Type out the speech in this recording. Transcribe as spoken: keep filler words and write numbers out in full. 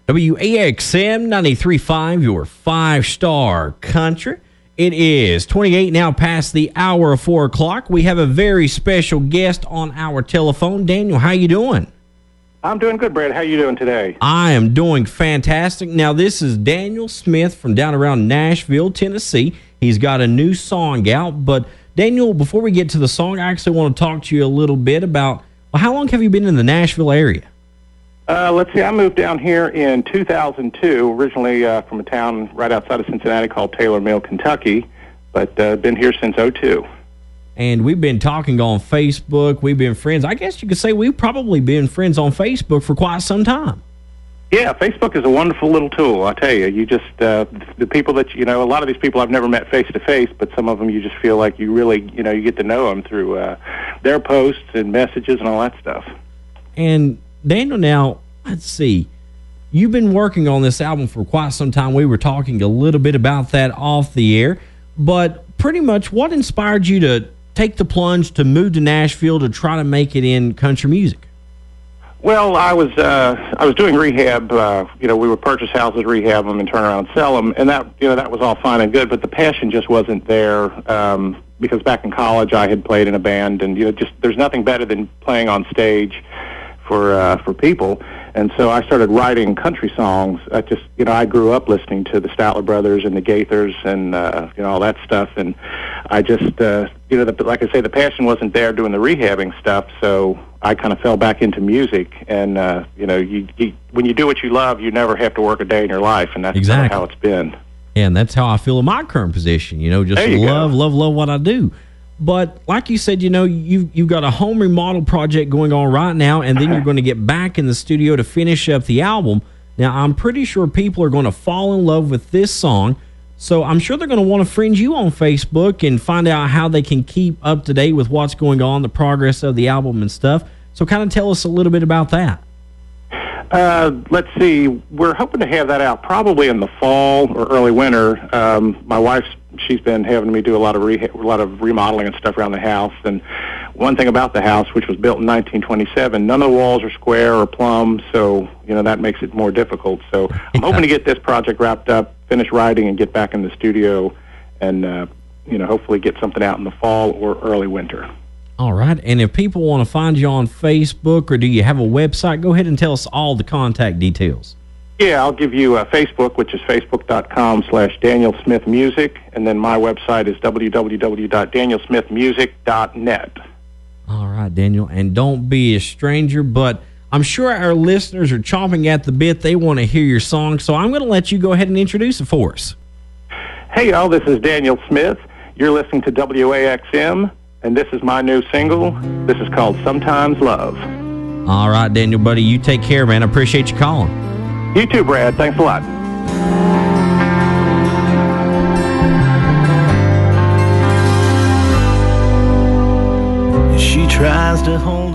W A X M ninety-three point five, your five-star country. It is twenty-eight now past the hour of four o'clock. We have a very special guest on our telephone. Daniel, how you doing? I'm doing good, Brad. How you doing today? I am doing fantastic. Now, this is Daniel Smith from down around Nashville, Tennessee. He's got a new song out. But, Daniel, before we get to the song, I actually want to talk to you a little bit about, well, how long have you been in the Nashville area? Uh, let's see, I moved down here in two thousand two, originally uh, from a town right outside of Cincinnati called Taylor Mill, Kentucky, but uh, been here since oh two. And we've been talking on Facebook. We've been friends. I guess you could say we've probably been friends on Facebook for quite some time. Yeah, Facebook is a wonderful little tool, I tell you. You just, uh, the people that, you know, a lot of these people I've never met face-to-face, but some of them you just feel like you really, you know, you get to know them through uh, their posts and messages and all that stuff. And Daniel, now, let's see. You've been working on this album for quite some time. We were talking a little bit about that off the air. But pretty much what inspired you to take the plunge to move to Nashville to try to make it in country music? Well, I was uh, I was doing rehab. Uh, you know, we would purchase houses, rehab them, and turn around and sell them. And that, you know, that was all fine and good, but the passion just wasn't there. Um, because back in college, I had played in a band, and you know, just there's nothing better than playing on stage for uh, for people. And so I started writing country songs. I just, you know, I grew up listening to the Statler Brothers and the Gaithers and, uh, you know, all that stuff. And I just, uh, you know, the, like I say, the passion wasn't there doing the rehabbing stuff. So I kind of fell back into music. And, uh, you know, you, you when you do what you love, you never have to work a day in your life. And that's exactly kind of how it's been. And that's how I feel in my current position. You know, just you love, go. love, love what I do. But like you said, you know, you've, you've got a home remodel project going on right now, and then you're going to get back in the studio to finish up the album. Now, I'm pretty sure people are going to fall in love with this song, so I'm sure they're going to want to friend you on Facebook and find out how they can keep up to date with what's going on, the progress of the album and stuff. So kind of tell us a little bit about that. Uh, let's see. We're hoping to have that out probably in the fall or early winter. Um, my wife's she's been having me do a lot of reha- a lot of remodeling and stuff around the house. And one thing about the house, which was built in nineteen twenty-seven, none of the walls are square or plumb, so you know that makes it more difficult. So I'm hoping to get this project wrapped up, finish writing, and get back in the studio, and uh, you know hopefully get something out in the fall or early winter. All right. And if people want to find you on Facebook, or do you have a website, go ahead and tell us all the contact details. Yeah, I'll give you uh, Facebook, which is facebook.com slash Daniel Smith Music, and then my website is w w w dot daniel smith music dot net. All right, Daniel, and don't be a stranger, but I'm sure our listeners are chomping at the bit. They want to hear your song, so I'm going to let you go ahead and introduce it for us. Hey, y'all, this is Daniel Smith. You're listening to W A X M, and this is my new single. This is called Sometimes Love. All right, Daniel, buddy, you take care, man. I appreciate you calling. You too, Brad. Thanks a lot. She tries to hold